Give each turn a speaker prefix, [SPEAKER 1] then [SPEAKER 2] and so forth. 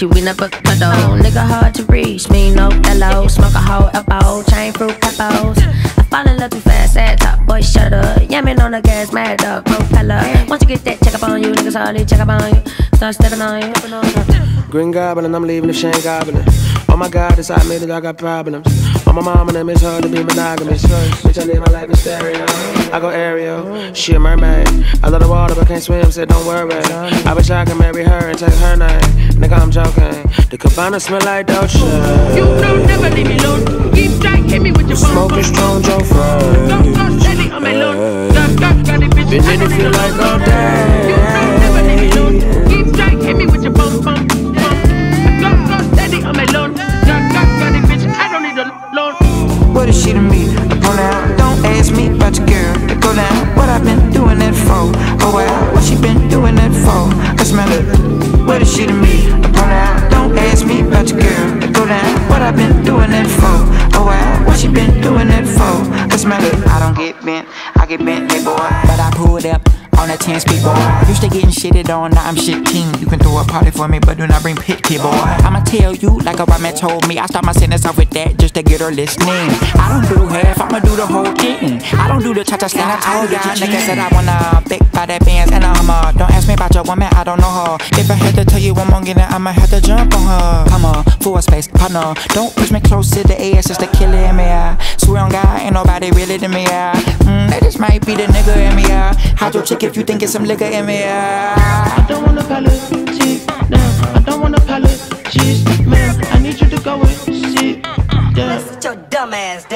[SPEAKER 1] Gucci, we never cuddle. Nigga hard to reach, me no hello. Smoke a whole elbow, chain fruit peppers. I fall in love too fast, sad top boy shut up. Yamming on the gas, mad dog, propeller. Once you get that, check up on you, niggas hardly check up on you. Start stepping on you.
[SPEAKER 2] Green Goblin, I'm leaving if she ain't gobbling. Oh my God, it's I made it, I got problems. Oh my mama, them it's hard to be monogamous. Bitch, I live my life in stereo. I go aerial, she a mermaid. I love the water but can't swim, said don't worry. I wish I could marry her and take her name. Nigga, I'm joking. The cabana smell like Dolce.
[SPEAKER 3] You don't never leave me alone. Keep trying, hit me with your phone.
[SPEAKER 2] Smoking strong, Joe Fry.
[SPEAKER 3] Don't steady on my loan. Got it, bitch.
[SPEAKER 2] Been in it feel like all day.
[SPEAKER 3] You don't never leave me alone. Keep trying, hit me with your phone. Go steady on my loan. Got it, bitch. I don't need a loan.
[SPEAKER 4] What is she to me? Go down. Don't ask me about your girl. Go down. What I've been doing that for? Oh wow, what she been doing that for? I smell it. What is she to me? Go down. Don't ask me about your girl. Go down. What I've been doing that for? Oh wow, what she been doing that for? I smell it. I don't get bent, I get bent, hey boy. But I pulled up on that 10-speed boy. Used to getting shitted on, now I'm shitting. You can throw a party for me, but do not bring pity boy. I'ma tell you like a man told me. I start my sentence off with that just to get her listening. I don't do half, I'ma do the whole thing. I don't do the cha-cha slide. I told y'all niggas said I wanna big by that bands and a Hummer. Don't ask me about your woman, I don't know her. If I had to tell you one more again, I'ma have to jump on her. Come on, full space, partner. Don't push me close to the ass, it's the killer in me. I swear on God, ain't nobody really to me. That just might be the nigga in me. Hide your chick if you think it's some liquor in me.
[SPEAKER 3] I don't want apologies, no. I don't want apologies, man. I need you to go and see. Yeah.
[SPEAKER 5] Sit your dumb ass down.